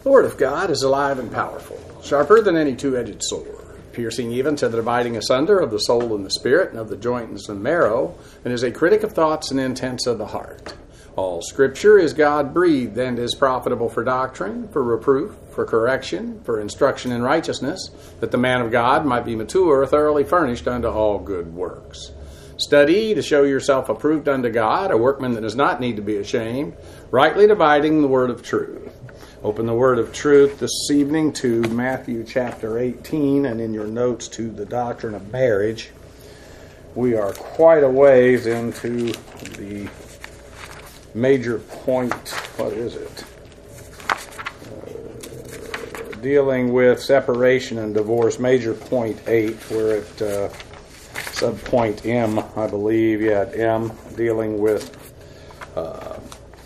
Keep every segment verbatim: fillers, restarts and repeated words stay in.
The Word of God is alive and powerful, sharper than any two-edged sword, piercing even to the dividing asunder of the soul and the spirit, and of the joints and marrow, and is a critic of thoughts and intents of the heart. All Scripture is God-breathed and is profitable for doctrine, for reproof, for correction, for instruction in righteousness, that the man of God might be mature, thoroughly furnished unto all good works. Study to show yourself approved unto God, a workman that does not need to be ashamed, rightly dividing the word of truth. Open the word of truth this evening to Matthew chapter eighteen, and in your notes to the doctrine of marriage. We are quite a ways into the major point, what is it? Uh, dealing with separation and divorce, major point eight. We're at uh, subpoint M, I believe, yeah, at M, dealing with uh,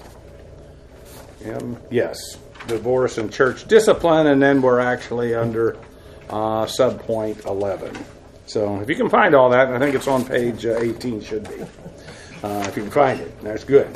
M, yes. divorce and church discipline, and then we're actually under uh, subpoint eleven. So if you can find all that, I think it's on page uh, eighteen, should be. Uh, if you can find it, that's good.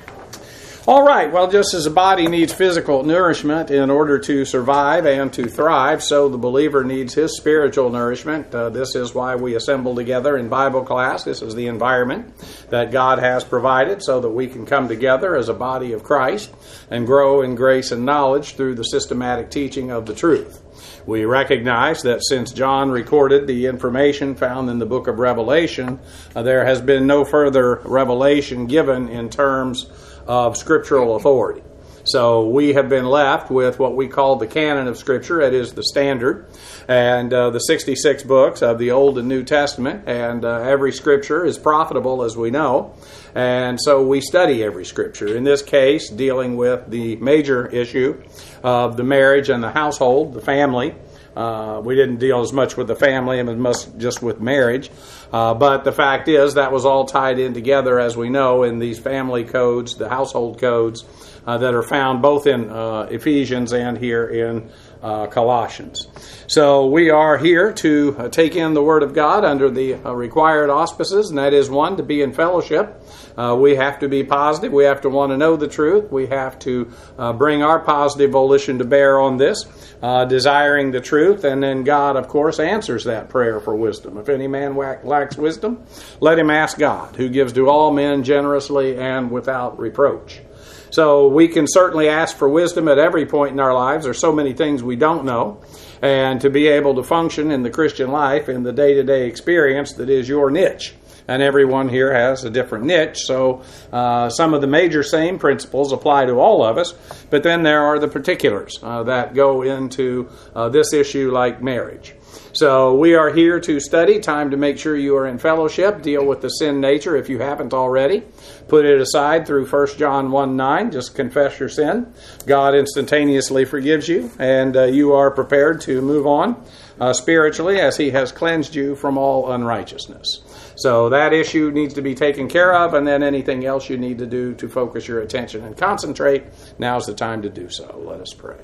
All right, well, just as a body needs physical nourishment in order to survive and to thrive, so the believer needs his spiritual nourishment. Uh, this is why we assemble together in Bible class. This is the environment that God has provided so that we can come together as a body of Christ and grow in grace and knowledge through the systematic teaching of the truth. We recognize that since John recorded the information found in the book of Revelation, uh, there has been no further revelation given in terms of scriptural authority. So we have been left with what we call the canon of Scripture. It is the standard, and uh, the sixty-six books of the Old and New Testament, and uh, every Scripture is profitable, as we know, and so we study every Scripture. In this case, dealing with the major issue of the marriage and the household, the family. Uh, we didn't deal as much with the family as much just with marriage. Uh, but the fact is that was all tied in together, as we know, in these family codes, the household codes uh, that are found both in uh, Ephesians and here in uh, Colossians. So we are here to uh, take in the Word of God under the uh, required auspices, and that is, one, to be in fellowship. Uh, we have to be positive. We have to want to know the truth. We have to uh, bring our positive volition to bear on this, uh, desiring the truth. And then God, of course, answers that prayer for wisdom. If any man lacks wisdom, let him ask God, who gives to all men generously and without reproach. So we can certainly ask for wisdom at every point in our lives. There's so many things we don't know. And to be able to function in the Christian life, in the day-to-day experience that is your niche. And everyone here has a different niche, so uh, some of the major same principles apply to all of us, but then there are the particulars uh, that go into uh, this issue like marriage. So we are here to study, time to make sure you are in fellowship, deal with the sin nature if you haven't already. Put it aside through First John one nine, just confess your sin. God instantaneously forgives you, and uh, you are prepared to move on uh, spiritually as He has cleansed you from all unrighteousness. So that issue needs to be taken care of, and then anything else you need to do to focus your attention and concentrate, now's the time to do so. Let us pray.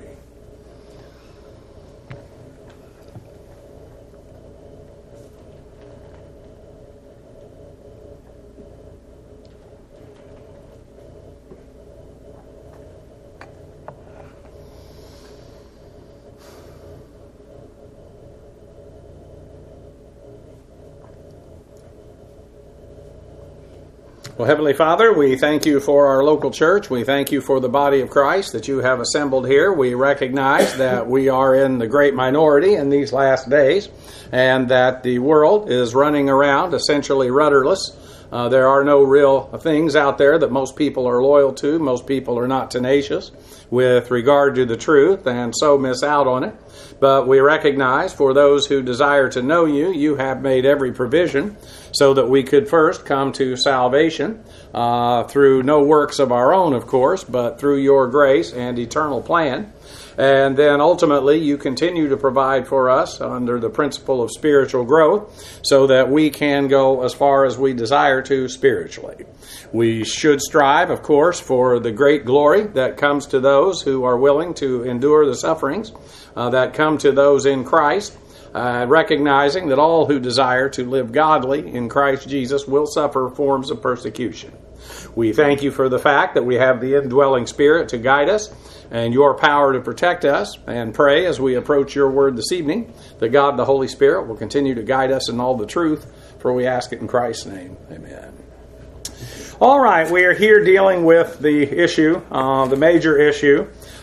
Well, Heavenly Father, we thank you for our local church. We thank you for the body of Christ that you have assembled here. We recognize that we are in the great minority in these last days, and that the world is running around essentially rudderless. Uh, there are no real things out there that most people are loyal to. Most people are not tenacious with regard to the truth, and so miss out on it. But we recognize for those who desire to know you, you have made every provision so that we could first come to salvation uh, through no works of our own, of course, but through your grace and eternal plan. And then ultimately you continue to provide for us under the principle of spiritual growth so that we can go as far as we desire to spiritually. We should strive, of course, for the great glory that comes to those who are willing to endure the sufferings uh, that come to those in Christ, uh, recognizing that all who desire to live godly in Christ Jesus will suffer forms of persecution. We thank you for the fact that we have the indwelling Spirit to guide us and your power to protect us, and pray as we approach your word this evening that God, the Holy Spirit, will continue to guide us in all the truth, for we ask it in Christ's name. Amen. All right, we are here dealing with the issue, uh, the major issue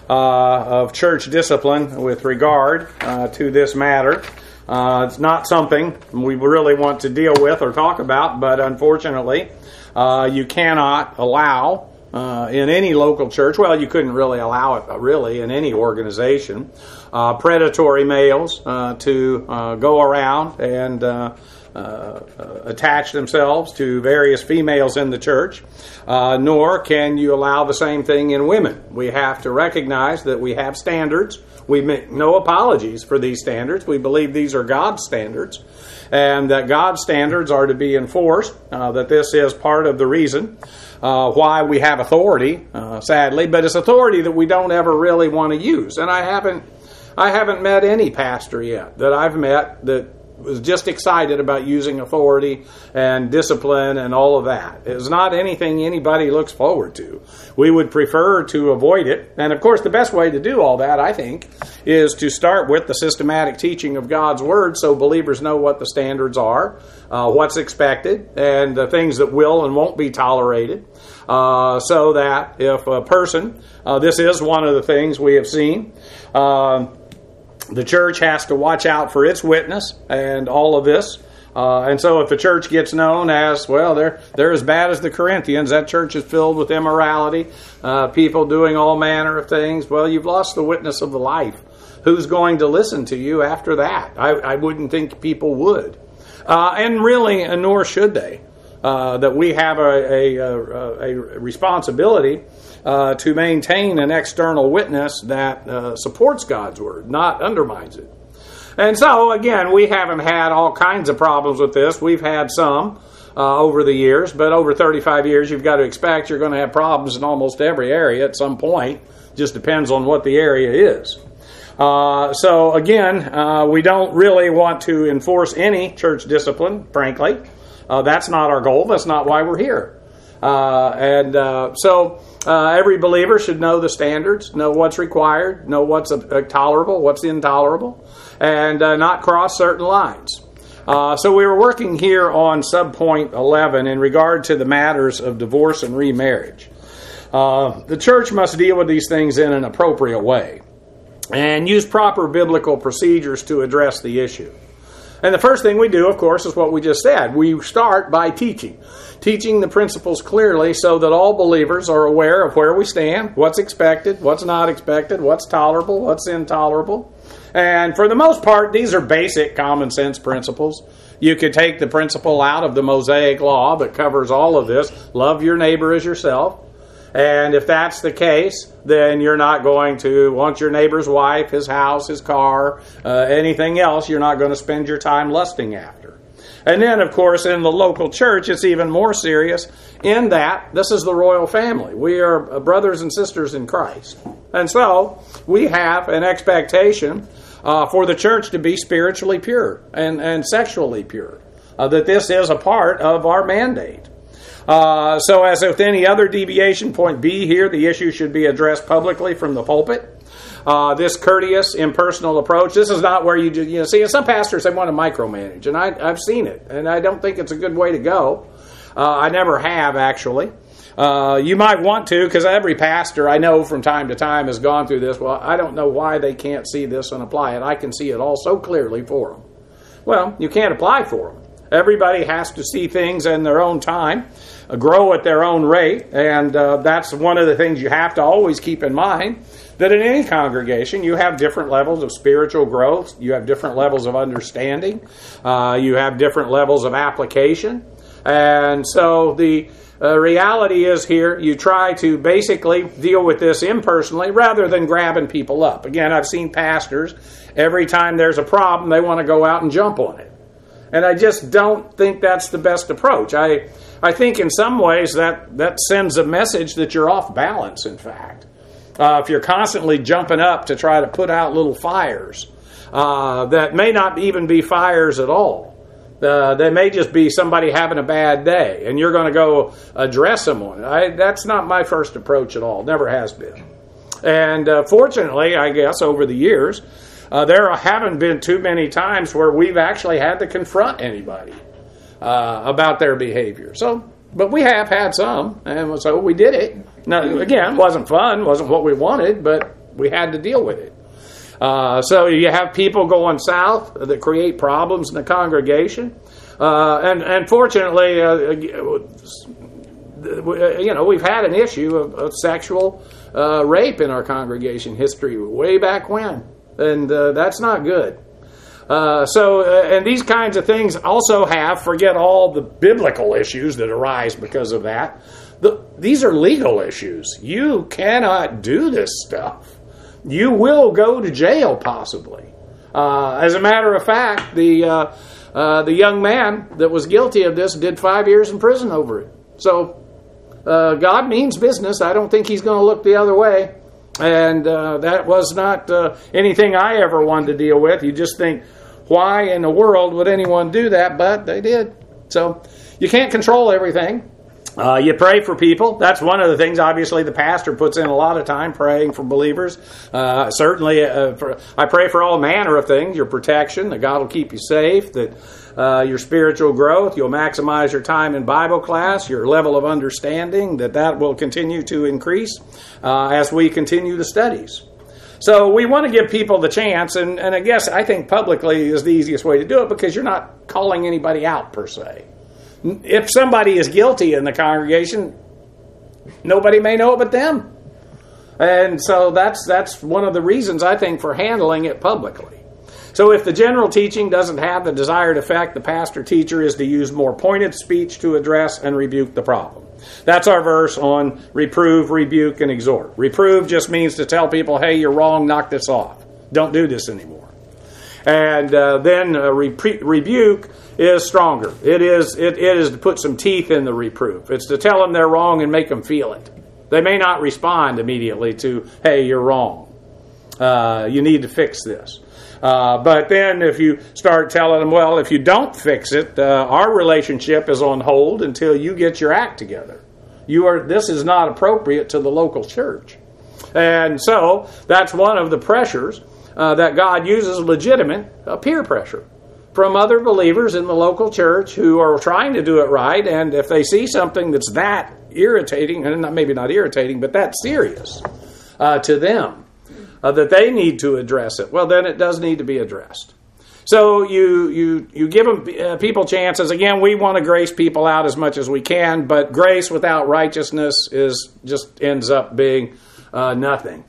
uh, of church discipline with regard uh, to this matter. Uh, it's not something we really want to deal with or talk about, but unfortunately, uh, you cannot allow uh, in any local church, well, you couldn't really allow it really in any organization, uh, predatory males uh, to uh, go around and uh, uh, uh, attach themselves to various females in the church, uh, nor can you allow the same thing in women. We have to recognize that we have standards. We make no apologies for these standards. We believe these are God's standards, and that God's standards are to be enforced, uh, that this is part of the reason uh, why we have authority, uh, sadly, but it's authority that we don't ever really want to use. And I haven't, I haven't met any pastor yet that I've met that was just excited about using authority and discipline and all of that. It's not anything anybody looks forward to. We would prefer to avoid it. And of course, the best way to do all that, I think, is to start with the systematic teaching of God's Word so believers know what the standards are, uh, what's expected, and the things that will and won't be tolerated. Uh, so that if a person, uh, this is one of the things we have seen, uh, the church has to watch out for its witness and all of this. Uh, and so if the church gets known as, well, they're, they're as bad as the Corinthians, that church is filled with immorality, uh, people doing all manner of things, well, you've lost the witness of the life. Who's going to listen to you after that? I, I wouldn't think people would. Uh, and really, uh, nor should they. Uh, that we have a, a, a, a responsibility uh, to maintain an external witness that uh, supports God's Word, not undermines it. And so, again, we haven't had all kinds of problems with this. We've had some uh, over the years, but over thirty-five years, you've got to expect you're going to have problems in almost every area at some point. Just depends on what the area is. Uh, so, again, uh, we don't really want to enforce any church discipline, frankly. Uh, that's not our goal. That's not why we're here. Uh, and uh, so uh, every believer should know the standards, know what's required, know what's uh, tolerable, what's intolerable, and uh, not cross certain lines. Uh, so we were working here on subpoint eleven in regard to the matters of divorce and remarriage. Uh, the church must deal with these things in an appropriate way and use proper biblical procedures to address the issue. And the first thing we do, of course, is what we just said. We start by teaching. Teaching the principles clearly so that all believers are aware of where we stand, what's expected, what's not expected, what's tolerable, what's intolerable. And for the most part, these are basic common sense principles. You could take the principle out of the Mosaic Law that covers all of this. Love your neighbor as yourself. And if that's the case, then you're not going to want your neighbor's wife, his house, his car, uh, anything else you're not going to spend your time lusting after. And then, of course, in the local church, it's even more serious in that this is the royal family. We are brothers and sisters in Christ. And so we have an expectation uh, for the church to be spiritually pure and, and sexually pure, uh, that this is a part of our mandate. Uh, so as with any other deviation, point B here, the issue should be addressed publicly from the pulpit. Uh, this courteous, impersonal approach, this is not where you, just, you know, see, some pastors, they want to micromanage, and I, I've seen it, and I don't think it's a good way to go. Uh, I never have, actually. Uh, you might want to, because every pastor I know from time to time has gone through this. Well, I don't know why they can't see this and apply it. I can see it all so clearly for them. Well, you can't apply for them. Everybody has to see things in their own time, uh, grow at their own rate, and uh, that's one of the things you have to always keep in mind, that in any congregation you have different levels of spiritual growth, you have different levels of understanding, uh, you have different levels of application, and so the uh, reality is here, you try to basically deal with this impersonally rather than grabbing people up. Again, I've seen pastors, every time there's a problem, they want to go out and jump on it. And I just don't think that's the best approach. I I think in some ways that, that sends a message that you're off balance, in fact. Uh, if you're constantly jumping up to try to put out little fires uh, that may not even be fires at all. Uh, they may just be somebody having a bad day, and you're going to go address someone. I, that's not my first approach at all. Never has been. And uh, fortunately, I guess, over the years, uh, there haven't been too many times where we've actually had to confront anybody uh, about their behavior. So, but we have had some, and so we did it. Now, again, it wasn't fun, wasn't what we wanted, but we had to deal with it. Uh, so you have people going south that create problems in the congregation. Uh, and, and fortunately, uh, you know, we've had an issue of, of sexual uh, rape in our congregation history way back when. And uh, that's not good. Uh, so, uh, and these kinds of things also have, forget all the biblical issues that arise because of that. The, these are legal issues. You cannot do this stuff. You will go to jail, possibly. Uh, as a matter of fact, the uh, uh, the young man that was guilty of this did five years in prison over it. So uh, God means business. I don't think He's going to look the other way. And uh, that was not uh, anything I ever wanted to deal with. You just think, why in the world would anyone do that? But they did. So you can't control everything. Uh, you pray for people. That's one of the things, obviously, the pastor puts in a lot of time praying for believers. Uh, certainly, uh, for, I pray for all manner of things. Your protection, that God will keep you safe, that uh, your spiritual growth, you'll maximize your time in Bible class, your level of understanding, that that will continue to increase uh, as we continue the studies. So we want to give people the chance, and, and I guess I think publicly is the easiest way to do it because you're not calling anybody out per se. If somebody is guilty in the congregation, nobody may know it but them. And so that's that's one of the reasons, I think, for handling it publicly. So if the general teaching doesn't have the desired effect, the pastor-teacher is to use more pointed speech to address and rebuke the problem. That's our verse on reprove, rebuke, and exhort. Reprove just means to tell people, hey, you're wrong, knock this off. Don't do this anymore. And uh, then uh, re- rebuke is stronger. It is it, it is to put some teeth in the reproof. It's to tell them they're wrong and make them feel it. They may not respond immediately to, hey, you're wrong. Uh, you need to fix this. Uh, but then if you start telling them, well, if you don't fix it, uh, our relationship is on hold until you get your act together. You are. This is not appropriate to the local church. And so that's one of the pressures uh, that God uses, legitimate uh, peer pressure from other believers in the local church who are trying to do it right. And if they see something that's that irritating, and not, maybe not irritating, but that serious uh, to them, uh, that they need to address it, well, then it does need to be addressed. So you you you give them, uh, people chances. Again, we want to grace people out as much as we can, but grace without righteousness is just ends up being uh, nothing.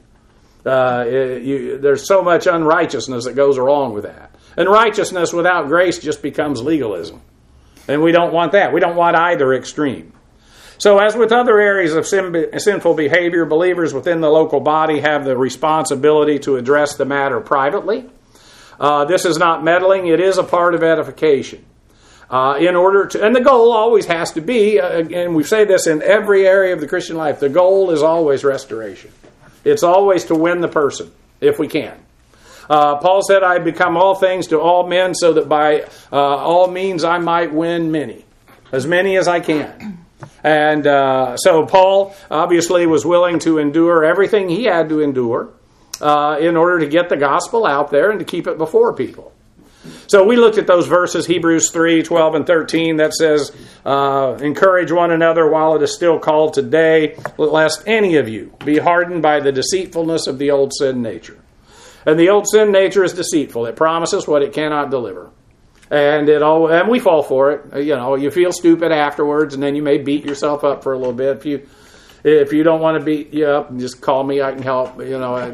Uh, it, you, there's so much unrighteousness that goes along with that. And righteousness without grace just becomes legalism. And we don't want that. We don't want either extreme. So as with other areas of sin, sinful behavior, believers within the local body have the responsibility to address the matter privately. Uh, this is not meddling. It is a part of edification. Uh, in order to, and the goal always has to be, uh, and we say this in every area of the Christian life, the goal is always restoration. It's always to win the person, if we can. Uh, Paul said, I become all things to all men so that by uh, all means I might win many. As many as I can. And uh, so Paul obviously was willing to endure everything he had to endure uh, in order to get the gospel out there and to keep it before people. So we looked at those verses, Hebrews three, twelve, and thirteen, that says, uh, encourage one another while it is still called today, lest any of you be hardened by the deceitfulness of the old sin nature. And the old sin nature is deceitful. It promises what it cannot deliver. And it all, and we fall for it. You know, you feel stupid afterwards, and then you may beat yourself up for a little bit. If you if you don't want to beat you up, just call me. I can help. You know,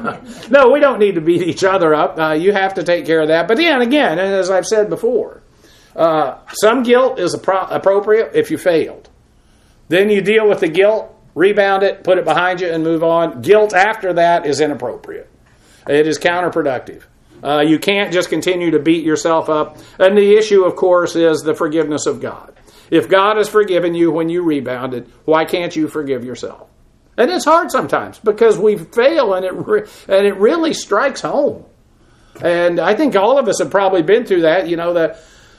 no, we don't need to beat each other up. Uh, you have to take care of that. But then again, and as I've said before, uh, some guilt is appro- appropriate if you failed. Then you deal with the guilt, rebound it, put it behind you, and move on. Guilt after that is inappropriate. It is counterproductive. Uh, you can't just continue to beat yourself up. And the issue, of course, is the forgiveness of God. If God has forgiven you when you rebounded, why can't you forgive yourself? And it's hard sometimes because we fail and it re- and it really strikes home. And I think all of us have probably been through that. You know, the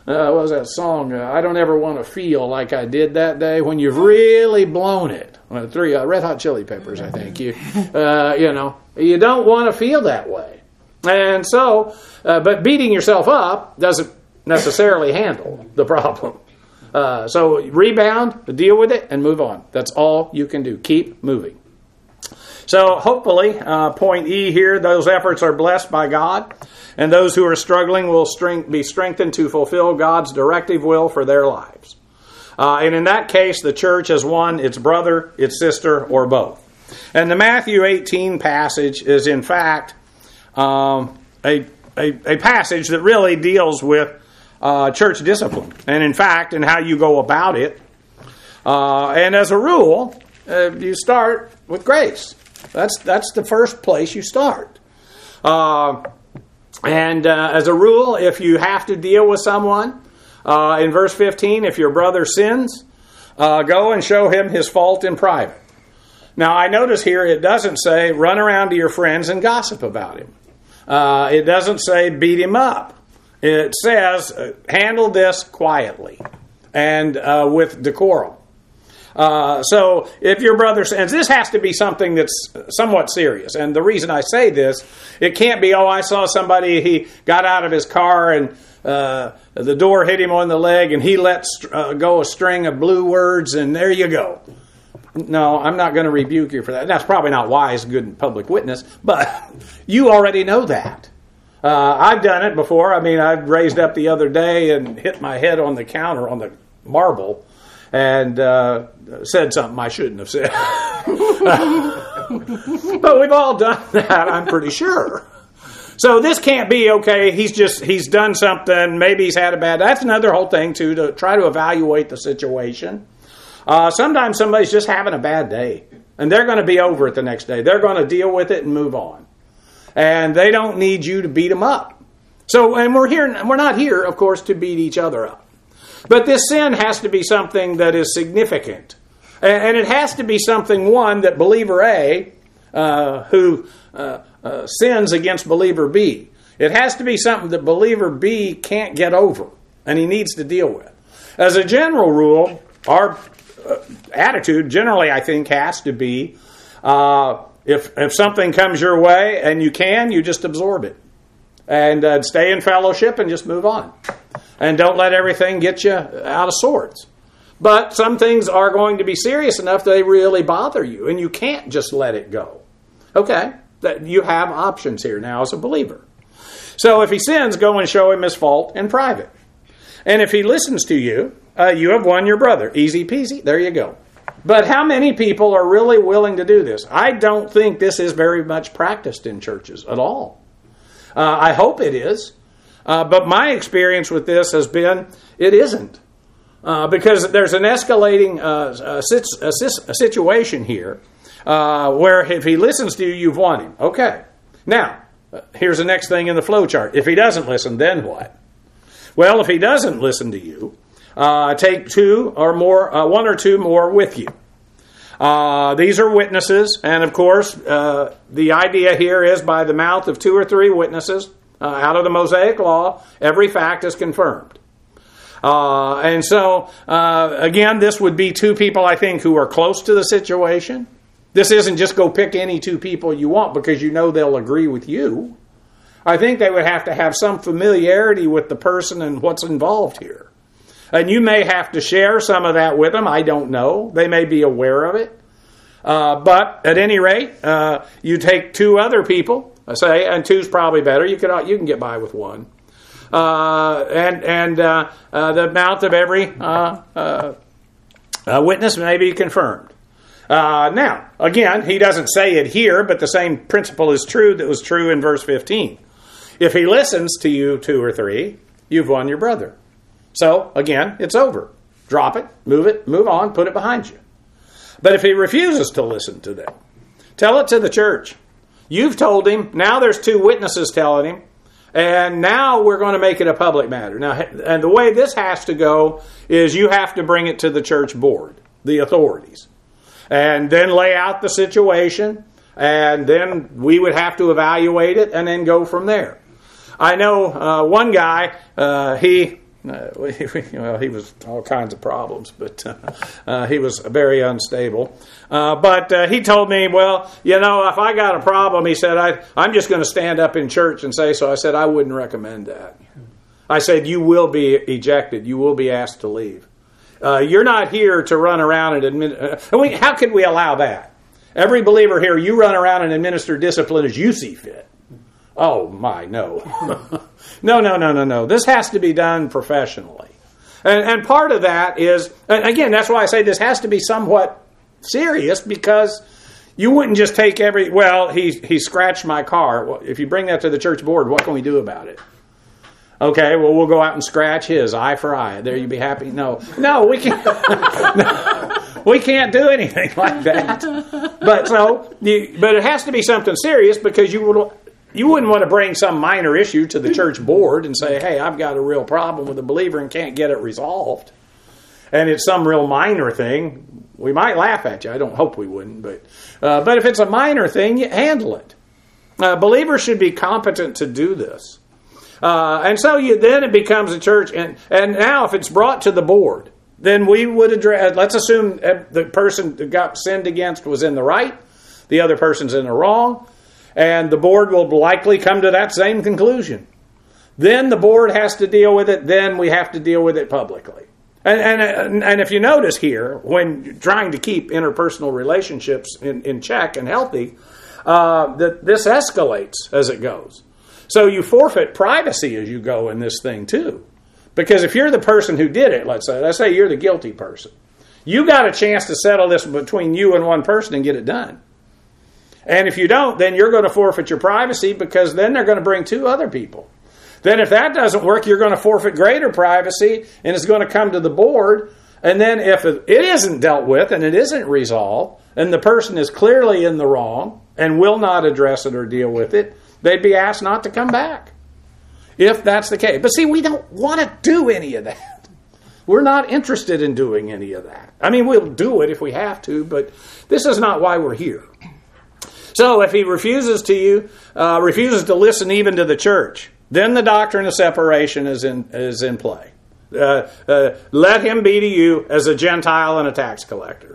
uh, what was that song? Uh, I don't ever want to feel like I did that day, when you've really blown it. Well, three uh, Red Hot Chili Peppers, I think. You, uh, you know, you don't want to feel that way. And so, uh, but beating yourself up doesn't necessarily handle the problem. Uh, so rebound, deal with it, and move on. That's all you can do. Keep moving. So hopefully, uh, point E here, those efforts are blessed by God, and those who are struggling will strength, be strengthened to fulfill God's directive will for their lives. Uh, and in that case, the church has won its brother, its sister, or both. And the Matthew eighteen passage is, in fact, um, a, a, a passage that really deals with uh, church discipline. And in fact, in how you go about it. Uh, and as a rule, uh, you start with grace. That's that's the first place you start. Uh, and uh, as a rule, if you have to deal with someone, uh, in verse fifteen, if your brother sins, uh, go and show him his fault in private. Now, I notice here it doesn't say run around to your friends and gossip about him. Uh, it doesn't say beat him up. It says uh, handle this quietly and uh, with decorum. Uh, so if your brother sins, this has to be something that's somewhat serious. And the reason I say this, it can't be, oh, I saw somebody, he got out of his car and uh, the door hit him on the leg and he let uh, go a string of blue words and there you go. No, I'm not going to rebuke you for that. That's probably not wise, good public witness, but you already know that. Uh, I've done it before. I mean, I raised up the other day and hit my head on the counter, on the marble, and uh, said something I shouldn't have said. But we've all done that, I'm pretty sure. So this can't be, okay, he's just, he's done something, maybe he's had a bad, that's another whole thing too, to try to evaluate the situation. Uh, sometimes somebody's just having a bad day, and they're going to be over it the next day. They're going to deal with it and move on. And they don't need you to beat them up. So, and we're here, we're not here, of course, to beat each other up. But this sin has to be something that is significant. And it has to be something, one, that believer A, uh, who uh, uh, sins against believer B, it has to be something that believer B can't get over, and he needs to deal with. As a general rule, our uh, attitude generally, I think, has to be, uh, if, if something comes your way and you can, you just absorb it. And uh, stay in fellowship and just move on. And don't let everything get you out of sorts. But some things are going to be serious enough that they really bother you. And you can't just let it go. Okay, that you have options here now as a believer. So if he sins, go and show him his fault in private. And if he listens to you, uh, you have won your brother. Easy peasy, there you go. But how many people are really willing to do this? I don't think this is very much practiced in churches at all. Uh, I hope it is. Uh, but my experience with this has been, it isn't. Uh, because there's an escalating uh, a, a, a situation here uh, where if he listens to you, you've won him. Okay. Now, here's the next thing in the flow chart. If he doesn't listen, then what? Well, if he doesn't listen to you, uh, take two or more, uh, one or two more with you. Uh, these are witnesses, and of course, uh, the idea here is by the mouth of two or three witnesses, uh, out of the Mosaic Law, every fact is confirmed. Uh, and so, uh, again, this would be two people, I think, who are close to the situation. This isn't just go pick any two people you want because you know they'll agree with you. I think they would have to have some familiarity with the person and what's involved here. And you may have to share some of that with them. I don't know. They may be aware of it. Uh, but at any rate, uh, you take two other people, I say, and two's probably better. You can you can get by with one. Uh, and and uh, uh, the mouth of every uh, uh, uh, witness may be confirmed. Uh, now, again, he doesn't say it here, but the same principle is true that was true in verse fifteen. If he listens to you two or three, you've won your brother. So, again, it's over. Drop it, move it, move on, put it behind you. But if he refuses to listen to them, tell it to the church. You've told him, now there's two witnesses telling him, and now we're going to make it a public matter. Now, and the way this has to go is you have to bring it to the church board, the authorities, and then lay out the situation, and then we would have to evaluate it and then go from there. I know uh, one guy, uh, he Uh, we, we, well, he was all kinds of problems, but uh, uh, he was very unstable. Uh, but uh, he told me, well, you know, if I got a problem, he said, I, I'm just going to stand up in church and say so. I said, I wouldn't recommend that. I said, you will be ejected. You will be asked to leave. Uh, you're not here to run around and administer. Uh, we, how could we allow that? Every believer here, you run around and administer discipline as you see fit. Oh, my, no. no, no, no, no, no. This has to be done professionally. And, and part of that is, and again, that's why I say this has to be somewhat serious, because you wouldn't just take every, well, he, he scratched my car. Well, if you bring that to the church board, what can we do about it? Okay, well, we'll go out and scratch his, eye for eye. There, you be happy? No. No, we can't. no. We can't do anything like that. But so, you, but it has to be something serious, because you would, you wouldn't want to bring some minor issue to the church board and say, hey, I've got a real problem with a believer and can't get it resolved. And it's some real minor thing. We might laugh at you. I don't hope we wouldn't. But uh, but if it's a minor thing, you handle it. Uh, believers should be competent to do this. Uh, and so you, then it becomes a church. And, and now if it's brought to the board, then we would address, let's assume the person that got sinned against was in the right, the other person's in the wrong, and the board will likely come to that same conclusion. Then the board has to deal with it, then we have to deal with it publicly. And and, and if you notice here, when you're trying to keep interpersonal relationships in, in check and healthy, uh, that this escalates as it goes. So you forfeit privacy as you go in this thing too. Because if you're the person who did it, let's say, let's say you're the guilty person, you got a chance to settle this between you and one person and get it done. And if you don't, then you're going to forfeit your privacy, because then they're going to bring two other people. Then if that doesn't work, you're going to forfeit greater privacy, and it's going to come to the board. And then if it isn't dealt with and it isn't resolved, and the person is clearly in the wrong and will not address it or deal with it, they'd be asked not to come back. If that's the case. But see, we don't want to do any of that. We're not interested in doing any of that. I mean, we'll do it if we have to, but this is not why we're here. So if he refuses to you, uh, refuses to listen even to the church, then the doctrine of separation is in is in play. Uh, uh, let him be to you as a Gentile and a tax collector.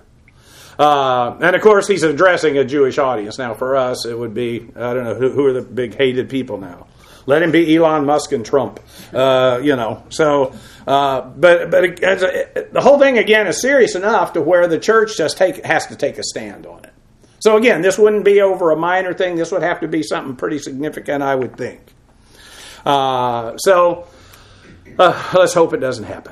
Uh, and of course, he's addressing a Jewish audience. Now, for us, it would be, I don't know, who, who are the big hated people now? Let him be Elon Musk and Trump, uh, you know. So, uh, but but it, it, the whole thing again is serious enough to where the church just take has to take a stand on it. So again, this wouldn't be over a minor thing. This would have to be something pretty significant, I would think. Uh, so uh, let's hope it doesn't happen.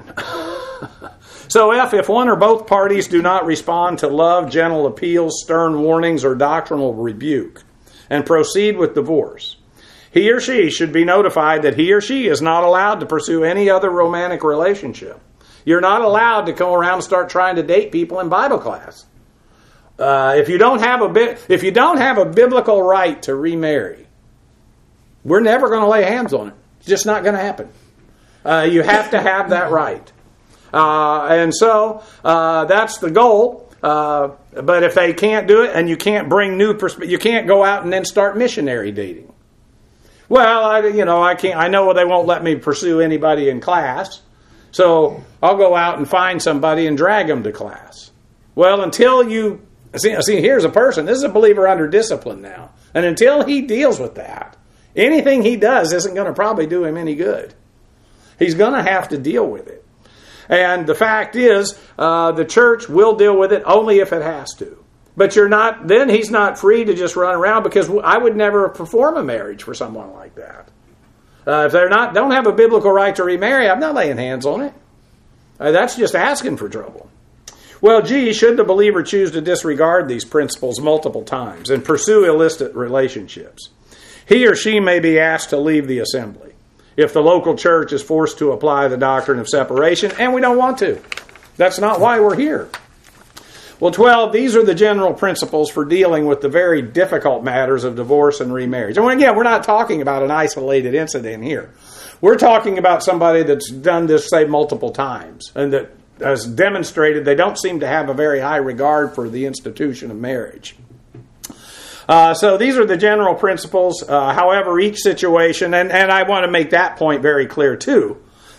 So F, if one or both parties do not respond to love, gentle appeals, stern warnings, or doctrinal rebuke, and proceed with divorce, he or she should be notified that he or she is not allowed to pursue any other romantic relationship. You're not allowed to go around and start trying to date people in Bible class. Uh, if you don't have a bit, if you don't have a biblical right to remarry, we're never going to lay hands on it. It's just not going to happen. Uh, you have to have that right, uh, and so uh, that's the goal. Uh, but if they can't do it, and you can't bring new perspective, you can't go out and then start missionary dating. Well, I, you know, I can't. I know they won't let me pursue anybody in class, so I'll go out and find somebody and drag them to class. Well, until you see, see, here's a person. This is a believer under discipline now, and until he deals with that, anything he does isn't going to probably do him any good. He's going to have to deal with it, and the fact is, uh, the church will deal with it only if it has to. But you're not, then he's not free to just run around, because I would never perform a marriage for someone like that. Uh, if they're not, don't have a biblical right to remarry, I'm not laying hands on it. Uh, that's just asking for trouble. Well, gee, should the believer choose to disregard these principles multiple times and pursue illicit relationships, he or she may be asked to leave the assembly if the local church is forced to apply the doctrine of separation, and we don't want to. That's not why we're here. Well, twelve, these are the general principles for dealing with the very difficult matters of divorce and remarriage. And again, we're not talking about an isolated incident here. We're talking about somebody that's done this, say, multiple times, and that has demonstrated they don't seem to have a very high regard for the institution of marriage. Uh, so these are the general principles. Uh, however, each situation, and, and I want to make that point very clear too,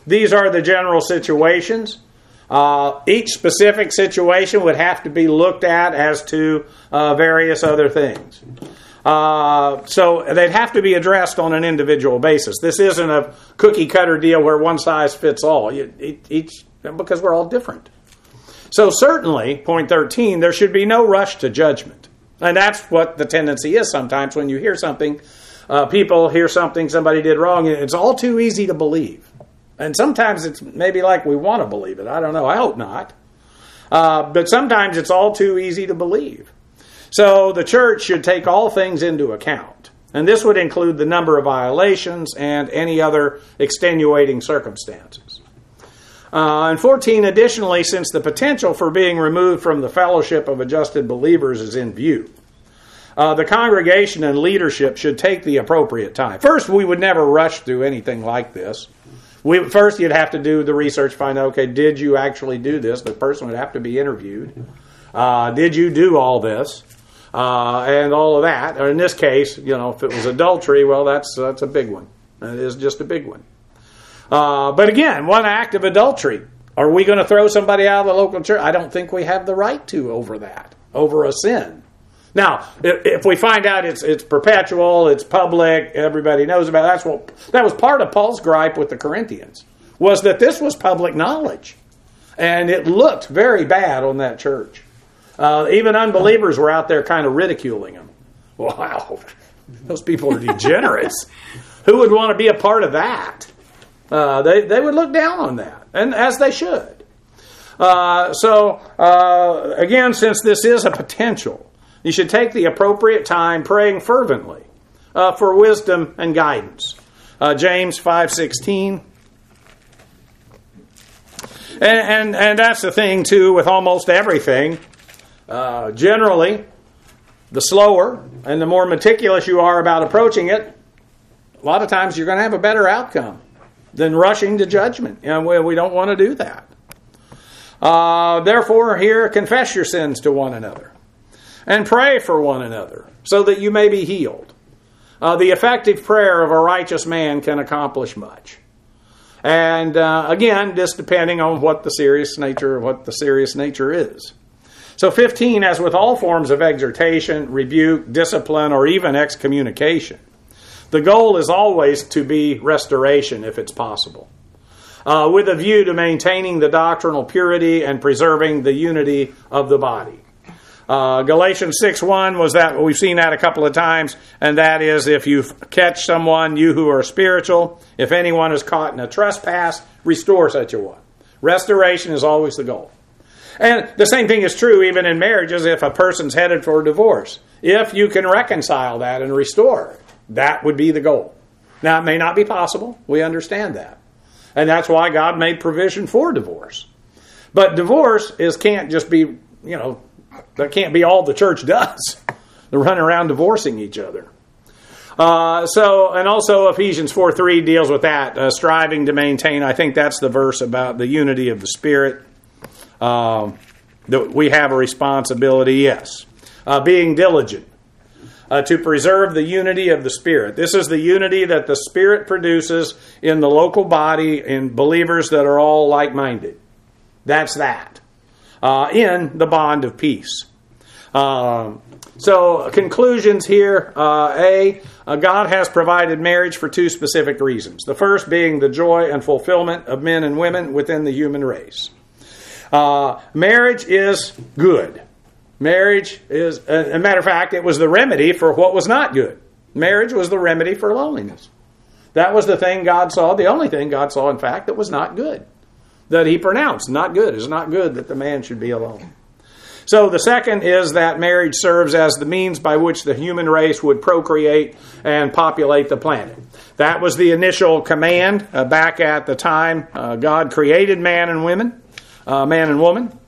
These are the general situations. Uh, each specific situation would have to be looked at as to uh, various other things. Uh, so they'd have to be addressed on an individual basis. This isn't a cookie cutter deal where one size fits all. You, each, because we're all different. So certainly, point thirteen, there should be no rush to judgment. And that's what the tendency is sometimes when you hear something, uh, people hear something somebody did wrong, and it's all too easy to believe. And sometimes it's maybe like we want to believe it. I don't know. I hope not. Uh, but sometimes it's all too easy to believe. So the church should take all things into account. And this would include the number of violations and any other extenuating circumstances. Uh, and fourteen, additionally, since the potential for being removed from the fellowship of adjusted believers is in view, uh, the congregation and leadership should take the appropriate time. First, we would never rush through anything like this. We, first, you'd have to do the research, find out, okay, did you actually do this? The person would have to be interviewed. Uh, did you do all this? Uh, and all of that. Or in this case, you know, if it was adultery, well, that's that's a big one. It is just a big one. Uh, but again, one act of adultery. Are we going to throw somebody out of the local church? I don't think we have the right to over that, over a sin. Now, if, if we find out it's it's perpetual, it's public, everybody knows about it, that's what that was part of Paul's gripe with the Corinthians, was that this was public knowledge, and it looked very bad on that church. Uh, even unbelievers were out there kind of ridiculing them. Wow, those people are degenerates. Who would want to be a part of that? Uh, they, they would look down on that, and as they should. Uh, so, uh, again, since this is a potential, you should take the appropriate time praying fervently uh, for wisdom and guidance. Uh, James five sixteen. And, and, and that's the thing, too, with almost everything. Uh, generally, the slower and the more meticulous you are about approaching it, a lot of times you're going to have a better outcome than rushing to judgment. You know, we, we don't want to do that. Uh, therefore, here, confess your sins to one another and pray for one another so that you may be healed. Uh, the effective prayer of a righteous man can accomplish much. And uh, again, just depending on what the serious nature, what the serious nature is. So fifteen, as with all forms of exhortation, rebuke, discipline, or even excommunication, the goal is always to be restoration if it's possible, uh, with a view to maintaining the doctrinal purity and preserving the unity of the body. Uh, Galatians six one was that, we've seen that a couple of times, and that is, if you catch someone, you who are spiritual, if anyone is caught in a trespass, restore such a one. Restoration is always the goal. And the same thing is true even in marriages if a person's headed for a divorce. If you can reconcile that and restore, that would be the goal. Now, it may not be possible. We understand that. And that's why God made provision for divorce. But divorce is can't just be, you know, that can't be all the church does. They run around divorcing each other. Uh, so, and also Ephesians four three deals with that, uh, striving to maintain. I think that's the verse about the unity of the Spirit. Um, that we have a responsibility, yes. Uh, being diligent uh, to preserve the unity of the Spirit. This is the unity that the Spirit produces in the local body in believers that are all like-minded. That's that. Uh, in the bond of peace. Um, so, conclusions here. Uh, A, uh, God has provided marriage for two specific reasons. The first being the joy and fulfillment of men and women within the human race. Uh, marriage is good. Marriage is, as a matter of fact, it was the remedy for what was not good. Marriage was the remedy for loneliness. That was the thing God saw, the only thing God saw, in fact, that was not good. That He pronounced not good. It's not good that the man should be alone. So the second is that marriage serves as the means by which the human race would procreate and populate the planet. That was the initial command uh, back at the time uh, God created man and women. Uh, man and woman.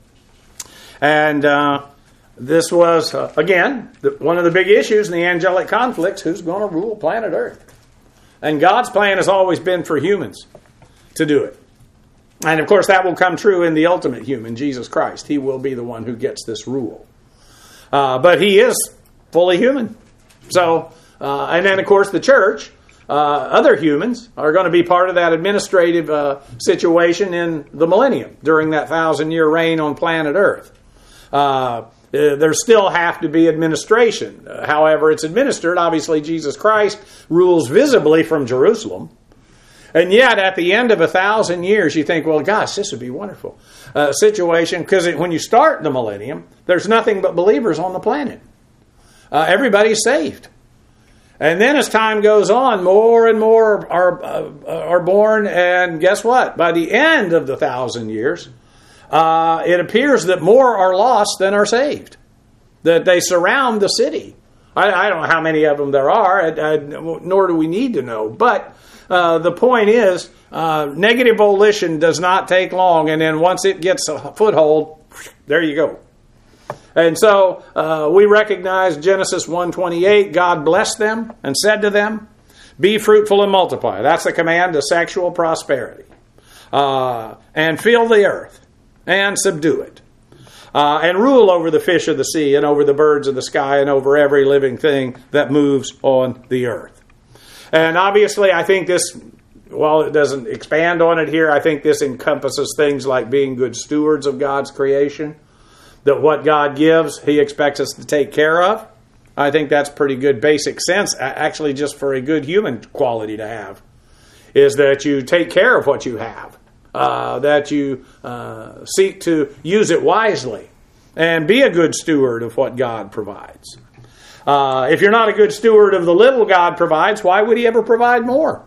And uh, this was, uh, again, the, one of the big issues in the angelic conflicts, who's going to rule planet Earth? And God's plan has always been for humans to do it. And of course that will come true in the ultimate human, Jesus Christ. He will be the one who gets this rule. Uh, but He is fully human. So, uh, and then of course the church uh, other humans are going to be part of that administrative uh, situation in the millennium during that thousand-year reign on planet Earth. Uh, there still have to be administration. Uh, however, it's administered. Obviously, Jesus Christ rules visibly from Jerusalem. And yet, at the end of a thousand years, you think, well, gosh, this would be a wonderful uh, situation. Because when you start the millennium, there's nothing but believers on the planet. Uh, everybody's saved. And then as time goes on, more and more are, uh, are born. And guess what? By the end of the thousand years, uh, it appears that more are lost than are saved. That they surround the city. I, I don't know how many of them there are, I, I, nor do we need to know. But Uh, the point is, uh, negative volition does not take long, and then once it gets a foothold, there you go. And so uh, we recognize Genesis one twenty-eight, God blessed them and said to them, be fruitful and multiply. That's the command to sexual prosperity. Uh, and fill the earth and subdue it. Uh, and rule over the fish of the sea and over the birds of the sky and over every living thing that moves on the earth. And obviously, I think this, while it doesn't expand on it here, I think this encompasses things like being good stewards of God's creation. That what God gives, He expects us to take care of. I think that's pretty good basic sense, actually just for a good human quality to have. Is that you take care of what you have. Uh, that you uh, seek to use it wisely. And be a good steward of what God provides. Uh, if you're not a good steward of the little God provides, why would He ever provide more?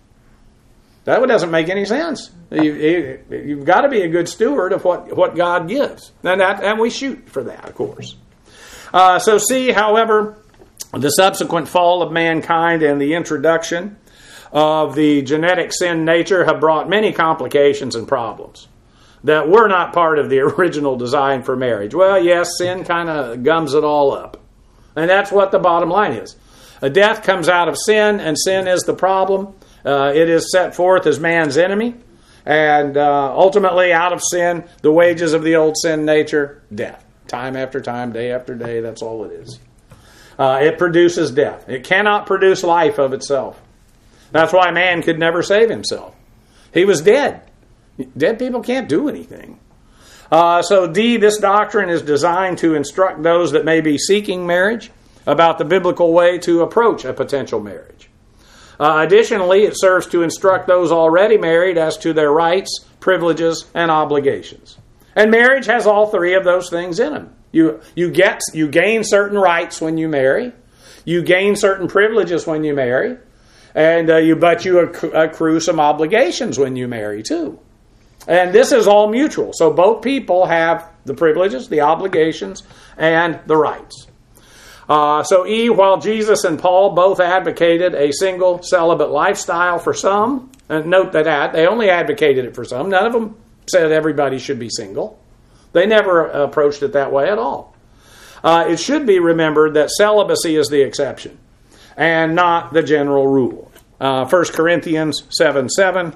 That doesn't make any sense. You, you, you've got to be a good steward of what, what God gives. And, that, and we shoot for that, of course. Uh, so see, however, the subsequent fall of mankind and the introduction of the genetic sin nature have brought many complications and problems that were not part of the original design for marriage. Well, yes, sin kind of gums it all up. And that's what the bottom line is. A death comes out of sin, and sin is the problem. Uh, it is set forth as man's enemy. And uh, ultimately, out of sin, the wages of the old sin nature, death. Time after time, day after day, that's all it is. Uh, it produces death. It cannot produce life of itself. That's why man could never save himself. He was dead. Dead people can't do anything. Uh, so D, this doctrine is designed to instruct those that may be seeking marriage about the biblical way to approach a potential marriage. Uh, additionally, it serves to instruct those already married as to their rights, privileges, and obligations. And marriage has all three of those things in them. You, you, get, you gain certain rights when you marry. You gain certain privileges when you marry. And uh, you, but you acc- accrue some obligations when you marry too. And this is all mutual. So both people have the privileges, the obligations, and the rights. Uh, so E, while Jesus and Paul both advocated a single celibate lifestyle for some, and note that they only advocated it for some. None of them said everybody should be single. They never approached it that way at all. Uh, it should be remembered that celibacy is the exception and not the general rule. Uh, First Corinthians seven seven.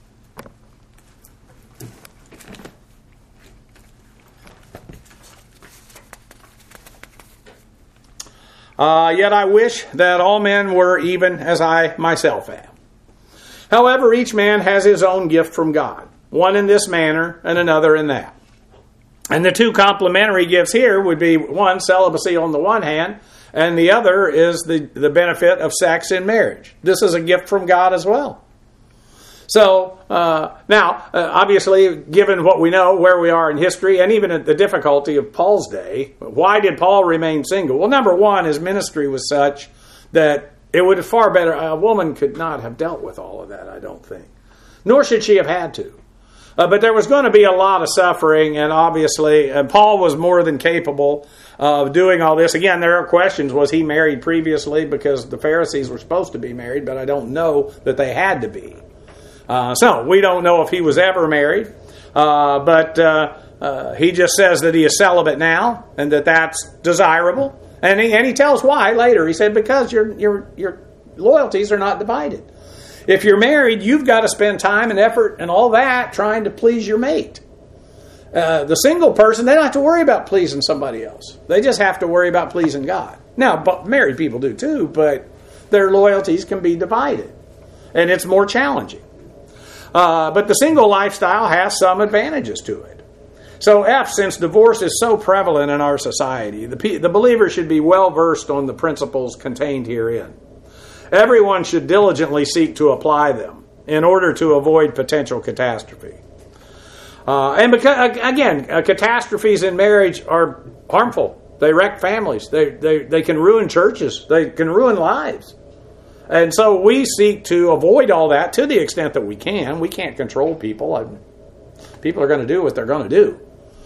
Uh, yet I wish that all men were even as I myself am. However, each man has his own gift from God, one in this manner and another in that. And the two complementary gifts here would be, one, celibacy on the one hand, and the other is the, the benefit of sex in marriage. This is a gift from God as well. So, uh, now, uh, obviously, given what we know, where we are in history, and even the difficulty of Paul's day, why did Paul remain single? Well, number one, his ministry was such that it would have far better, a woman could not have dealt with all of that, I don't think. Nor should she have had to. Uh, but there was going to be a lot of suffering, and obviously, and Paul was more than capable of doing all this. Again, there are questions. Was he married previously? Because the Pharisees were supposed to be married, but I don't know that they had to be. Uh, so, we don't know if he was ever married, uh, but uh, uh, he just says that he is celibate now, and that that's desirable. And he, and he tells why later. He said, because your your your loyalties are not divided. If you're married, you've got to spend time and effort and all that trying to please your mate. Uh, the single person, they don't have to worry about pleasing somebody else. They just have to worry about pleasing God. Now, but married people do too, but their loyalties can be divided. and it's more challenging. Uh, but the single lifestyle has some advantages to it. So F, since divorce is so prevalent in our society, the, the believer should be well versed on the principles contained herein. Everyone should diligently seek to apply them in order to avoid potential catastrophe. Uh, and because, again, uh, catastrophes in marriage are harmful. They wreck families. They, they, they can ruin churches. They can ruin lives. And so we seek to avoid all that to the extent that we can. We can't control people. People are going to do what they're going to do.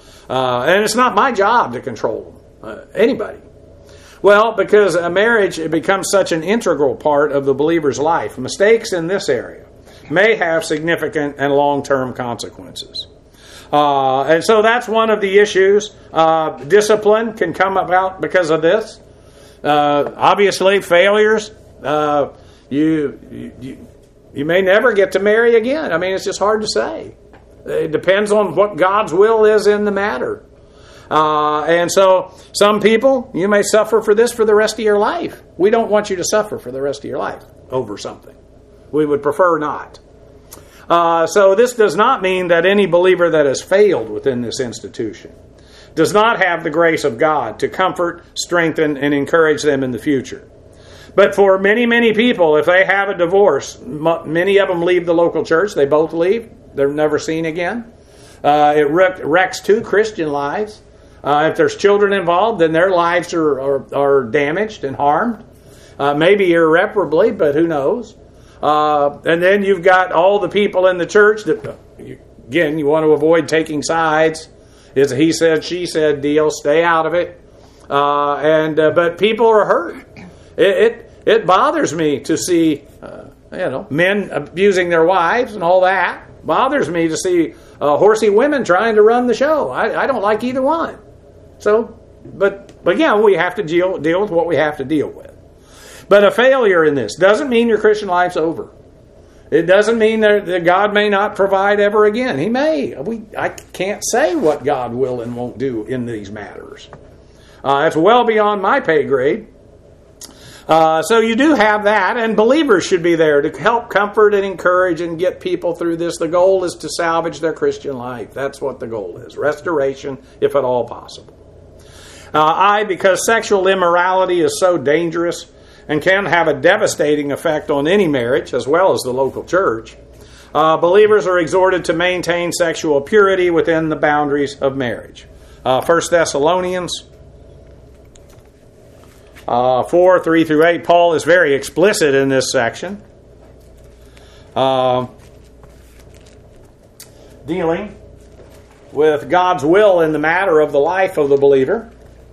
Uh, and it's not my job to control them, uh, anybody. Well, because a marriage it becomes such an integral part of the believer's life, mistakes in this area may have significant and long-term consequences. Uh, and so that's one of the issues. Uh, discipline can come about because of this. Uh, obviously, failures, uh, you, you you may never get to marry again. I mean, it's just hard to say. It depends on what God's will is in the matter. Uh, and so some people, you may suffer for this for the rest of your life. We don't want you to suffer for the rest of your life over something. We would prefer not. Uh, so this does not mean that any believer that has failed within this institution does not have the grace of God to comfort, strengthen, and encourage them in the future. But for many, many people, if they have a divorce, m- many of them leave the local church. They both leave. They're never seen again. Uh, it wreck, wrecks two Christian lives. Uh, if there's children involved, then their lives are, are, are damaged and harmed. Uh, maybe irreparably, but who knows? Uh, and then you've got all the people in the church that, again, you want to avoid taking sides. It's a he said, she said deal. Stay out of it. Uh, and uh, but people are hurt. It it, it bothers me to see uh, you know men abusing their wives and all that. Bothers me to see uh, horsey women trying to run the show. I, I don't like either one. So, but, but again, we have to deal deal with what we have to deal with. But a failure in this doesn't mean your Christian life's over. It doesn't mean that, that God may not provide ever again. He may. We I can't say what God will and won't do in these matters. Uh, it's well beyond my pay grade. Uh, so you do have that, and believers should be there to help comfort and encourage and get people through this. The goal is to salvage their Christian life. That's what the goal is. Restoration, if at all possible. Uh, I, because sexual immorality is so dangerous and can have a devastating effect on any marriage, as well as the local church, uh, believers are exhorted to maintain sexual purity within the boundaries of marriage. Uh, First Thessalonians Uh, four, three through eight, Paul is very explicit in this section. Uh, dealing with God's will in the matter of the life of the believer.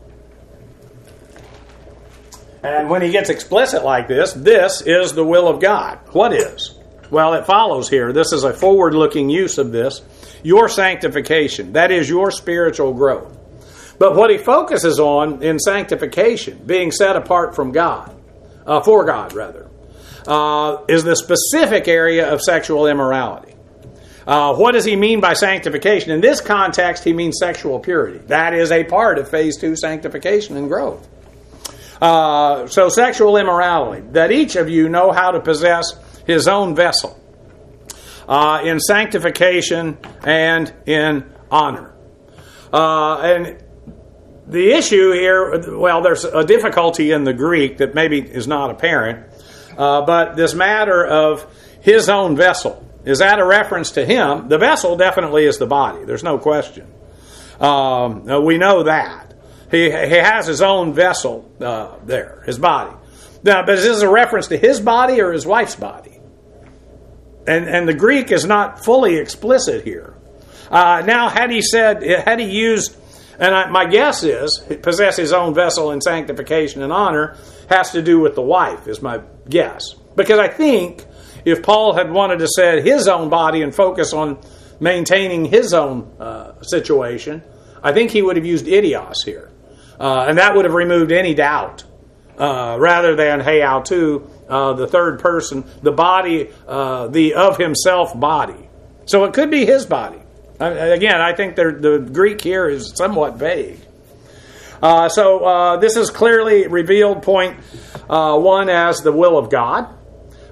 And when he gets explicit like this, this is the will of God. What is? Well, it follows here. This is a forward-looking use of this. Your sanctification. That is your spiritual growth. But what he focuses on in sanctification, being set apart from God, uh, for God rather, uh, is the specific area of sexual immorality. Uh, what does he mean by sanctification? In this context, he means sexual purity. That is a part of phase two sanctification and growth. Uh, so sexual immorality, that each of you know how to possess his own vessel uh, in sanctification and in honor. Uh, and the issue here, well, there's a difficulty in the Greek that maybe is not apparent, uh, but this matter of his own vessel, is that a reference to him? The vessel definitely is the body. There's no question. Um, we know that. He, he has his own vessel uh, there, his body. Now, but is this a reference to his body or his wife's body? And, and the Greek is not fully explicit here. Uh, now, had he said, had he used... And I, my guess is, possess his own vessel in sanctification and honor has to do with the wife, is my guess. Because I think if Paul had wanted to say his own body and focus on maintaining his own uh, situation, I think he would have used idios here. Uh, and that would have removed any doubt. Uh, rather than heiautou, uh, the third person, the body, uh, the of himself body. So it could be his body. Again, I think the Greek here is somewhat vague. Uh, so uh, this is clearly revealed, point uh, one, as the will of God.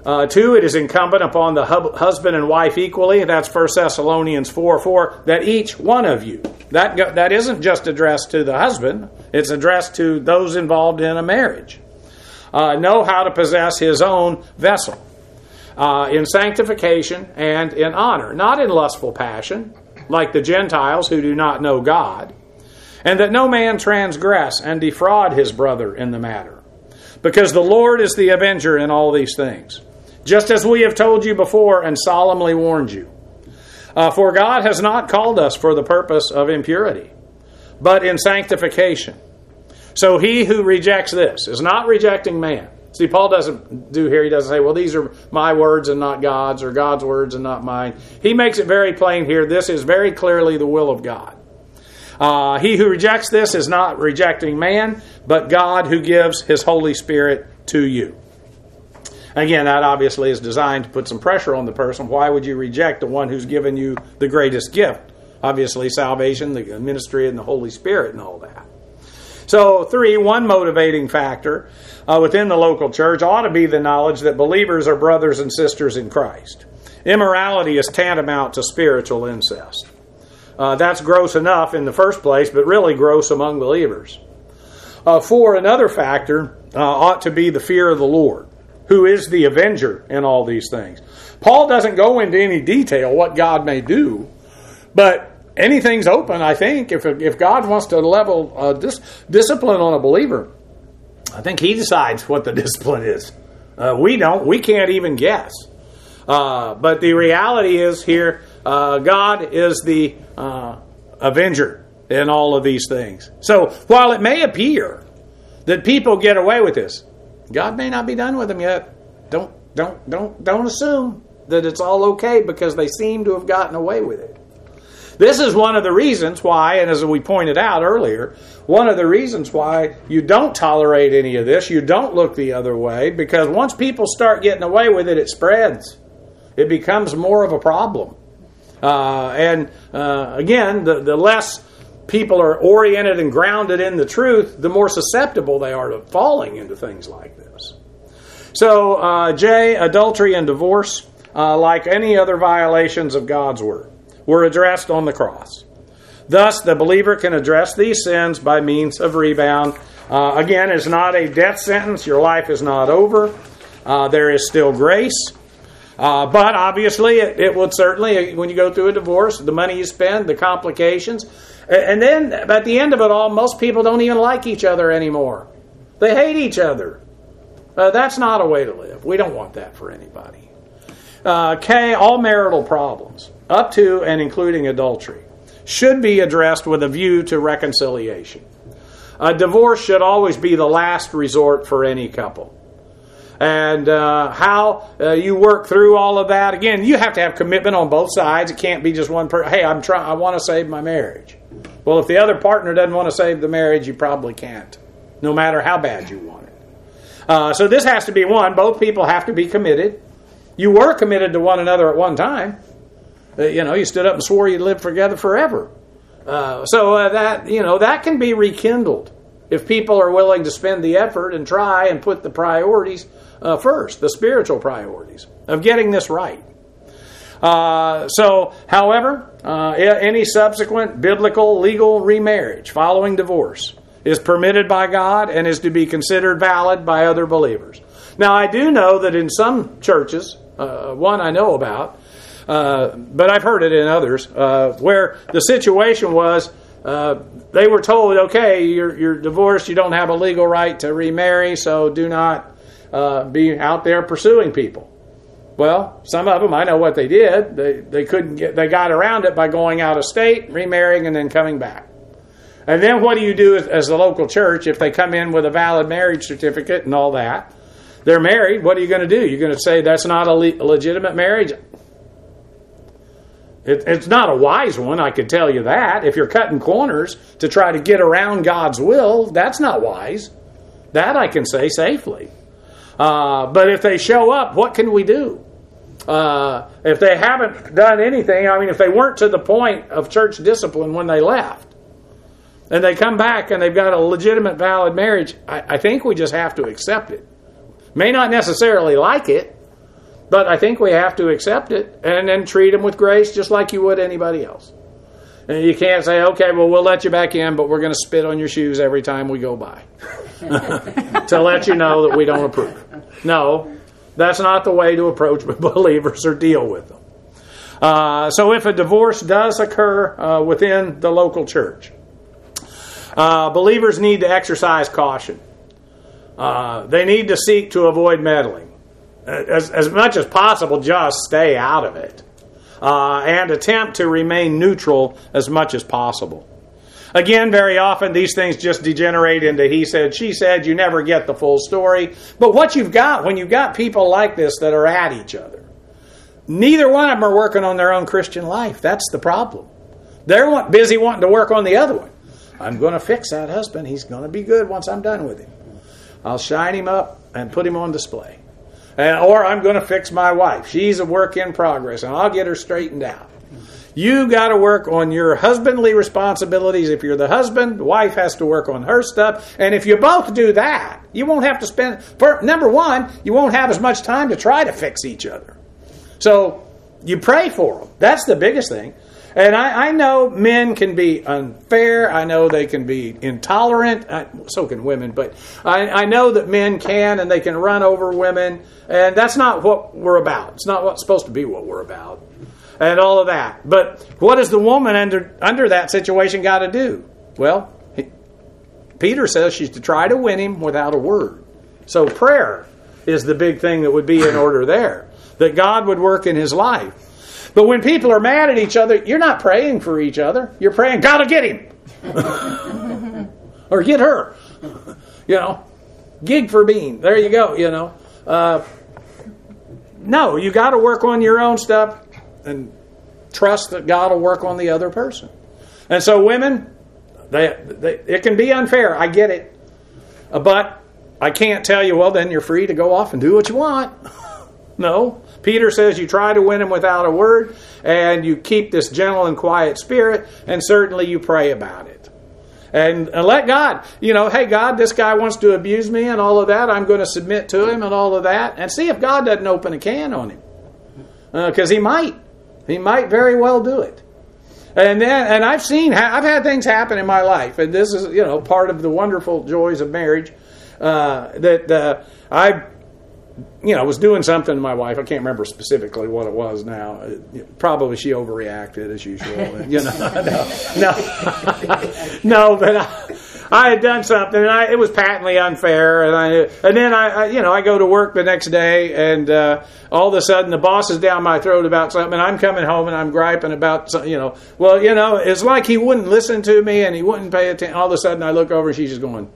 Uh, two, it is incumbent upon the hub, husband and wife equally. That's First Thessalonians four four, that each one of you. That, that isn't just addressed to the husband. It's addressed to those involved in a marriage. Uh, know how to possess his own vessel. Uh, in sanctification and in honor. Not in lustful passion, like the Gentiles who do not know God. And that no man transgress and defraud his brother in the matter. Because the Lord is the avenger in all these things. Just as we have told you before and solemnly warned you. Uh, for God has not called us for the purpose of impurity, but in sanctification. So he who rejects this is not rejecting man. See, Paul doesn't do here, he doesn't say, well, these are my words and not God's, or God's words and not mine. He makes it very plain here, this is very clearly the will of God. Uh, he who rejects this is not rejecting man, but God who gives his Holy Spirit to you. Again, that obviously is designed to put some pressure on the person. Why would you reject the one who's given you the greatest gift? Obviously, salvation, the ministry, and the Holy Spirit and all that. So, three, one motivating factor uh, within the local church ought to be the knowledge that believers are brothers and sisters in Christ. Immorality is tantamount to spiritual incest. Uh, that's gross enough in the first place, but really gross among believers. Uh, four, another factor uh, ought to be the fear of the Lord, who is the avenger in all these things. Paul doesn't go into any detail what God may do, but anything's open, I think. If if God wants to level uh, dis- discipline on a believer, I think he decides what the discipline is. Uh, we don't. We can't even guess. Uh, but the reality is here, uh, God is the uh, avenger in all of these things. So while it may appear that people get away with this, God may not be done with them yet. Don't don't don't don't assume that it's all okay because they seem to have gotten away with it. This is one of the reasons why, and as we pointed out earlier, one of the reasons why you don't tolerate any of this, you don't look the other way, because once people start getting away with it, it spreads. It becomes more of a problem. Uh, and uh, again, the, the less people are oriented and grounded in the truth, the more susceptible they are to falling into things like this. So, uh, J, adultery and divorce, uh, like any other violations of God's word, were addressed on the cross. Thus, the believer can address these sins by means of rebound. Uh, again, it's not a death sentence. Your life is not over. Uh, there is still grace. Uh, but obviously, it, it would certainly, when you go through a divorce, the money you spend, the complications. And then, at the end of it all, most people don't even like each other anymore. They hate each other. Uh, that's not a way to live. We don't want that for anybody. Uh, K, all marital problems, up to and including adultery, should be addressed with a view to reconciliation. A divorce should always be the last resort for any couple. And uh, how uh, you work through all of that, again, you have to have commitment on both sides. It can't be just one person. Hey, I'm trying. I want to save my marriage. Well, if the other partner doesn't want to save the marriage, you probably can't, no matter how bad you want it. Uh, so this has to be one. Both people have to be committed. You were committed to one another at one time. Uh, you know, you stood up and swore you'd live together forever. Uh, so uh, that, you know, that can be rekindled if people are willing to spend the effort and try and put the priorities uh, first, the spiritual priorities of getting this right. Uh, so, however, uh, any subsequent biblical legal remarriage following divorce is permitted by God and is to be considered valid by other believers. Now, I do know that in some churches, uh, one I know about, uh, but I've heard it in others, uh, where the situation was uh, they were told, okay, you're, you're divorced, you don't have a legal right to remarry, so do not uh, be out there pursuing people. Well, some of them, I know what they did. They they couldn't get, they got around it by going out of state, remarrying, and then coming back. And then what do you do as, as the local church if they come in with a valid marriage certificate and all that? They're married. What are you going to do? You're going to say that's not a, le- a legitimate marriage? It, it's not a wise one, I could tell you that. If you're cutting corners to try to get around God's will, that's not wise. That I can say safely. Uh, but if they show up, what can we do? Uh, if they haven't done anything, I mean, if they weren't to the point of church discipline when they left, and they come back and they've got a legitimate, valid marriage, I, I think we just have to accept it. May not necessarily like it, But I think we have to accept it and then treat them with grace just like you would anybody else. And you can't say, okay, well, we'll let you back in, but we're going to spit on your shoes every time we go by to let you know that we don't approve. No, that's not the way to approach believers or deal with them. Uh, so if a divorce does occur uh, within the local church, uh, believers need to exercise caution. Uh, they need to seek to avoid meddling. As, as much as possible, just stay out of it. Uh, and attempt to remain neutral as much as possible. Again, very often these things just degenerate into he said, she said. You never get the full story. But what you've got when you've got people like this that are at each other, neither one of them are working on their own Christian life. That's the problem. They're busy wanting to work on the other one. I'm going to fix that husband. He's going to be good once I'm done with him. I'll shine him up and put him on display. And, or I'm going to fix my wife. She's a work in progress, and I'll get her straightened out. You got to work on your husbandly responsibilities. If you're the husband, the wife has to work on her stuff. And if you both do that, you won't have to spend, for, number one, you won't have as much time to try to fix each other. So you pray for them. That's the biggest thing. And I, I know men can be unfair. I know they can be intolerant. I, so can women. But I, I know that men can, and they can run over women. And that's not what we're about. It's not what's supposed to be what we're about. And all of that. But what has the woman under under that situation got to do? Well, he, Peter says she's to try to win him without a word. So prayer is the big thing that would be in order there. That God would work in his life. But when people are mad at each other, you're not praying for each other. You're praying, God will get him. Or get her. You know. Gig for bean. There you go, you know. Uh, no, you got to work on your own stuff and trust that God will work on the other person. And so women, they, they, it can be unfair. I get it. Uh, but I can't tell you, well, then you're free to go off and do what you want. No. Peter says you try to win him without a word, and you keep this gentle and quiet spirit, and certainly you pray about it. And, and let God, you know, hey, God, this guy wants to abuse me and all of that. I'm going to submit to him and all of that. And see if God doesn't open a can on him. Because uh, he might. He might very well do it. And then, and I've seen, I've had things happen in my life, and this is, you know, part of the wonderful joys of marriage, uh, that uh, I you know, was doing something to my wife. I can't remember specifically what it was now. Probably she overreacted as usual. You know, no, no, no. But I, I had done something, and I, it was patently unfair. And I, and then I, I, you know, I go to work the next day, and uh, all of a sudden the boss is down my throat about something, and I'm coming home and I'm griping about, some, you know, well, you know, it's like he wouldn't listen to me and he wouldn't pay attention. All of a sudden I look over and she's just going,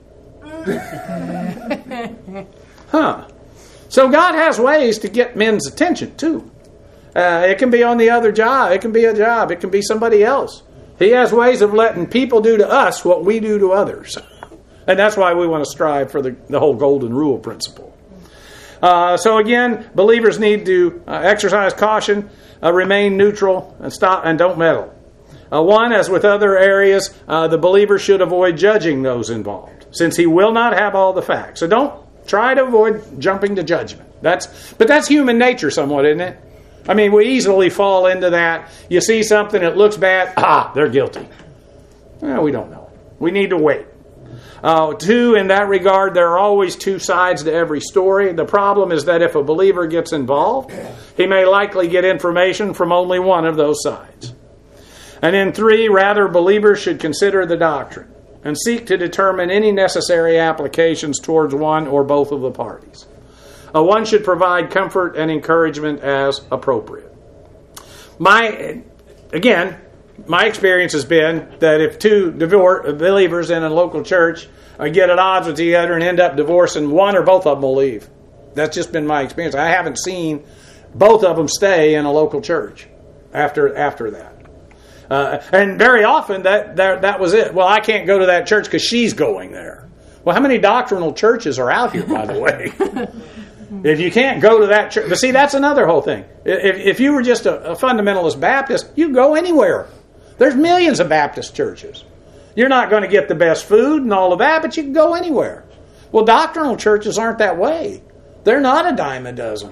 huh. So God has ways to get men's attention too. Uh, it can be on the other job. It can be a job. It can be somebody else. He has ways of letting people do to us what we do to others. And that's why we want to strive for the, the whole golden rule principle. Uh, so again, believers need to uh, exercise caution, uh, remain neutral, and stop and don't meddle. Uh, one, as with other areas, uh, the believer should avoid judging those involved, since he will not have all the facts. So don't try to avoid jumping to judgment. That's, but that's human nature somewhat, isn't it? I mean, we easily fall into that. You see something that looks bad, ah, they're guilty. Well, we don't know. We need to wait. Uh, two, in that regard, there are always two sides to every story. The problem is that if a believer gets involved, he may likely get information from only one of those sides. And in three, rather, believers should consider the doctrine and seek to determine any necessary applications towards one or both of the parties. Uh, one should provide comfort and encouragement as appropriate. My, again, my experience has been that if two divor- believers in a local church uh, get at odds with each other and end up divorcing, one or both of them will leave. That's just been my experience. I haven't seen both of them stay in a local church after after that. Uh, and very often that, that that was it. Well, I can't go to that church because she's going there. Well, how many doctrinal churches are out here, by the way? If you can't go to that church. But see, that's another whole thing. If, if you were just a, a fundamentalist Baptist, you go anywhere. There's millions of Baptist churches. You're not going to get the best food and all of that, but you can go anywhere. Well, doctrinal churches aren't that way. They're not a dime a dozen.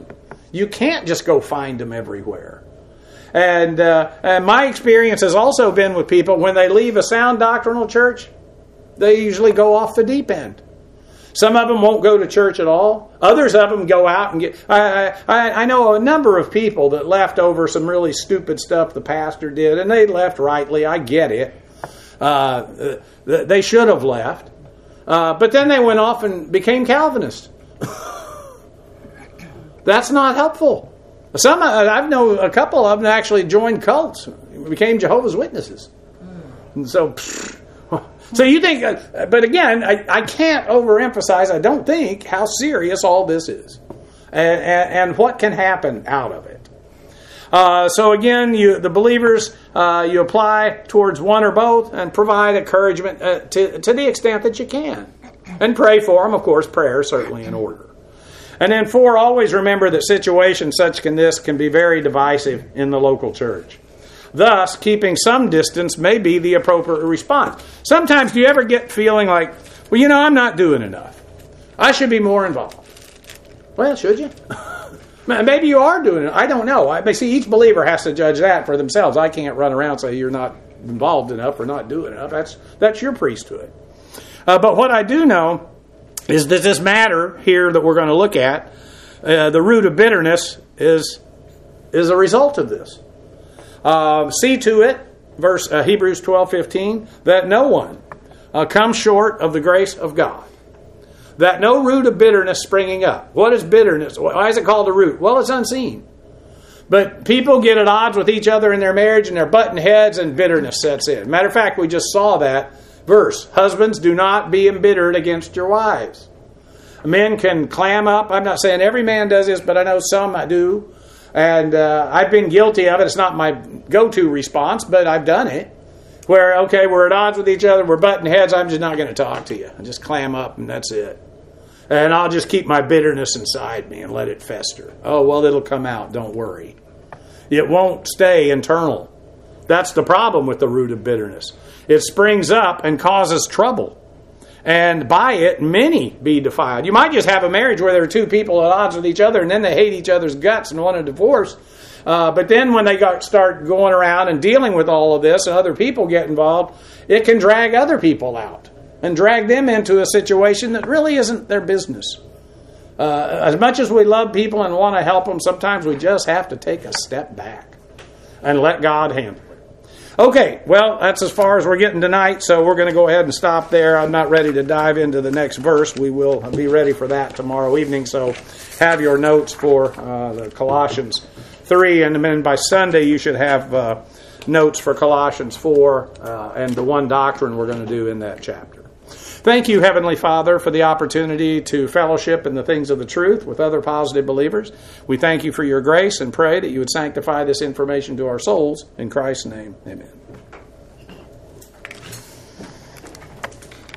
You can't just go find them everywhere. And, uh, and my experience has also been with people, when they leave a sound doctrinal church, they usually go off the deep end. Some of them won't go to church at all. Others of them go out and get... I, I, I know a number of people that left over some really stupid stuff the pastor did, and they left rightly. I get it. Uh, they should have left. Uh, but then they went off and became Calvinists. That's not helpful. Some I know a couple of them actually joined cults, became Jehovah's Witnesses. And so, so you think, but again, I, I can't overemphasize, I don't think, how serious all this is, and, and, and what can happen out of it. Uh, so again, you, the believers, uh, you apply towards one or both and provide encouragement uh, to, to the extent that you can. And pray for them, of course, prayer is certainly in order. And then four, always remember that situations such as this can be very divisive in the local church. Thus, keeping some distance may be the appropriate response. Sometimes do you ever get feeling like, well, you know, I'm not doing enough. I should be more involved. Well, should you? Maybe you are doing it. I don't know. I see, each believer has to judge that for themselves. I can't run around and say you're not involved enough or not doing enough. That's that's your priesthood. Uh, but what I do know is that this matter here that we're going to look at, uh, the root of bitterness, is is a result of this. Uh, see to it, verse uh, Hebrews twelve fifteen, that no one uh, comes short of the grace of God. That no root of bitterness springing up. What is bitterness? Why is it called a root? Well, it's unseen. But people get at odds with each other in their marriage and they're butting heads and bitterness sets in. Matter of fact, we just saw that verse. Husbands, do not be embittered against your wives. Men can clam up. I'm not saying every man does this, but I know some I do. And uh, I've been guilty of it. It's not my go-to response, but I've done it. Where, okay, we're at odds with each other, we're butting heads, I'm just not going to talk to you. I just clam up and that's it. And I'll just keep my bitterness inside me and let it fester. Oh, well, it'll come out, don't worry. It won't stay internal. That's the problem with the root of bitterness. It springs up and causes trouble. And by it, many be defiled. You might just have a marriage where there are two people at odds with each other and then they hate each other's guts and want a divorce. Uh, but then when they got, start going around and dealing with all of this and other people get involved, it can drag other people out and drag them into a situation that really isn't their business. Uh, as much as we love people and want to help them, sometimes we just have to take a step back and let God handle it. Okay, well, that's as far as we're getting tonight, so we're going to go ahead and stop there. I'm not ready to dive into the next verse. We will be ready for that tomorrow evening, so have your notes for uh, the Colossians three, and then by Sunday you should have uh, notes for Colossians four uh, and the one doctrine we're going to do in that chapter. Thank you, Heavenly Father, for the opportunity to fellowship in the things of the truth with other positive believers. We thank you for your grace and pray that you would sanctify this information to our souls. In Christ's name, amen.